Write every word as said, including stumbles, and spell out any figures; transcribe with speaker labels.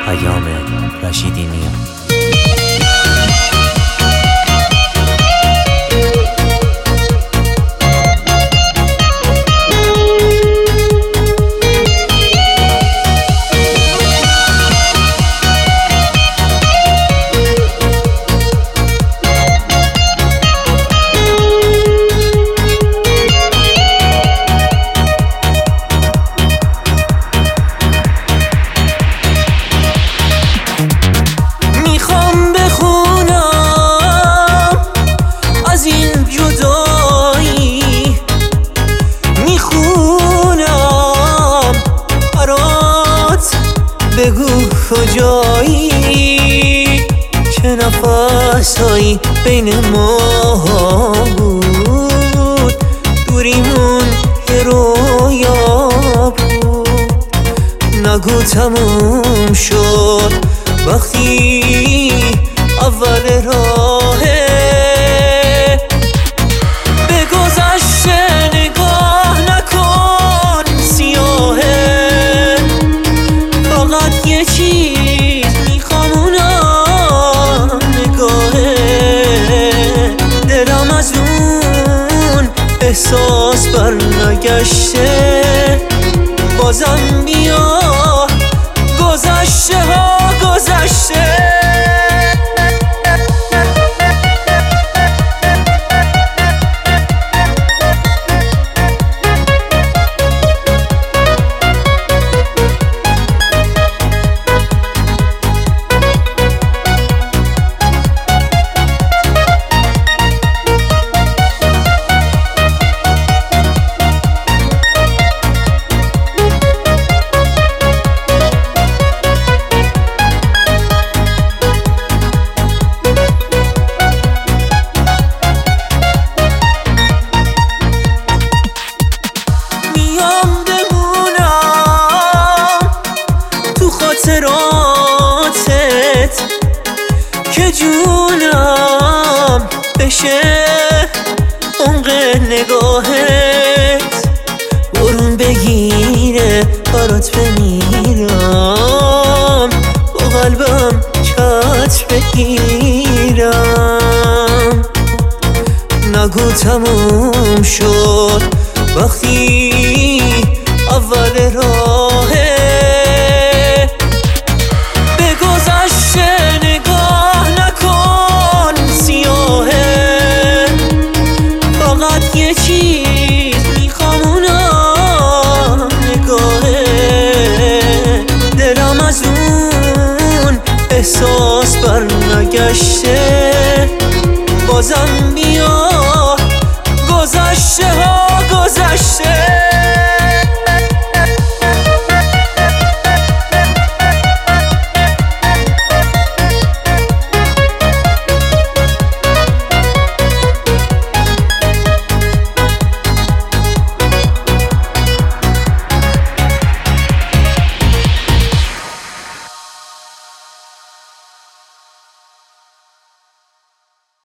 Speaker 1: پیام رشیدی نیا.
Speaker 2: بگو کجایی که نفسایی بین ما بود، دوریمون یه رویا بود. نگو تموم شد وقتی اول راهه، به گذشته نگاه نکن سیاهه. فقط یه چیز میخوام اونا نگاهه، دلم از اون احساس بر نگشته. بازم بیا گذشته ها گذشته. خاطراتت که جونم بشه عمق نگاهت، برون بگیره برات بمیرم، با قلبم چتر بگیرم. نگو تموم شد وقتی اول راهه، یه چیز میخوام اونا نگاهه، دلم از اون احساس بر نگشته. بازم بیا گذشته ها